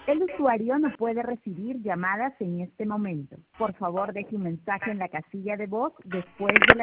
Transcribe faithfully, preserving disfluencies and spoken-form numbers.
El usuario no puede recibir llamadas en este momento. Por favor, deje un mensaje en la casilla de voz después de la